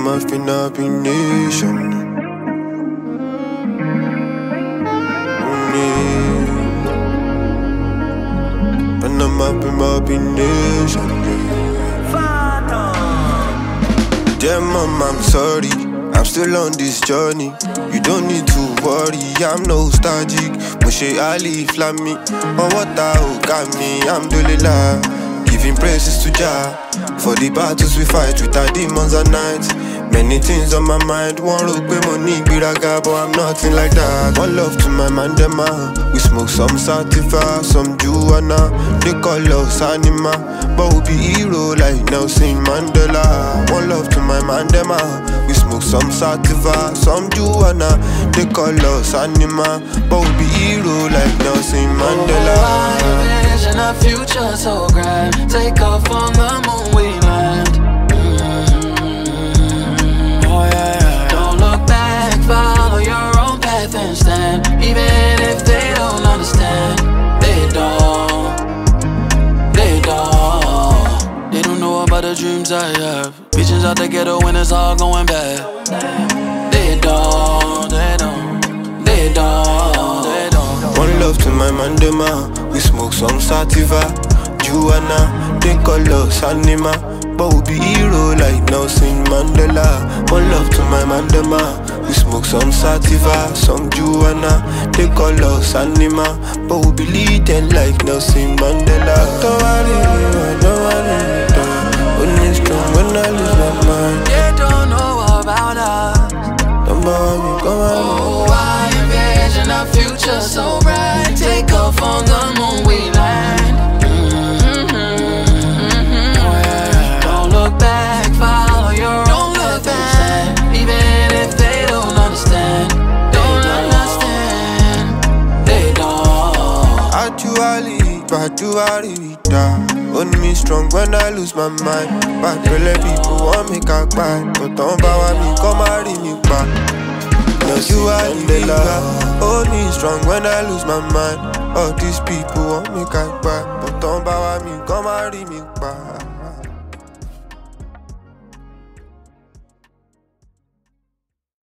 my finna be nation. Panama be nation. Dear mom, I'm sorry, I'm still on this journey. You don't need to worry, I'm nostalgic. Moshe Ali Flammy, oh what I got me, I'm Alhamdulillah. Giving praises to Jah for the battles we fight with our demons at night. Many things on my mind, one look with money, biraga, but I'm nothing like that. One love to my mandema. We smoke some sativa, some juana. They call us anima, but we be hero like Nelson Mandela. One love to my mandema. We smoke some sativa, some juana. They call us anima, but we be hero like Nelson Mandela. Oh, I envision a future so grand. Take off on the moon, we land. Oh yeah. Don't look back, follow your own path and stand. Even if they don't understand, they don't. They don't know about the dreams I have. Visions out the ghetto when it's all going bad. They don't. One love to my mandema. We smoke some sativa, juana. They call us anima, but we be hero like Nelson Mandela. One love to my mandema. We smoke some sativa, some juana. They call us anima, but we be leading like Nelson Mandela. Don't worry, only strong when I lose my mind. They don't know about us. Don't bother me, come on. Oh, I envision a future so bright. Take off on the moon, we land. Don't look back, follow your own path and stand. Even if they don't understand, they don't. Actually, only me strong when I lose my mind. But really people want me cock back, but don't bow me, come marry me back. No, you are the love. Only strong when I lose my mind. All these people want me cock back, but don't bow me, come marry me back.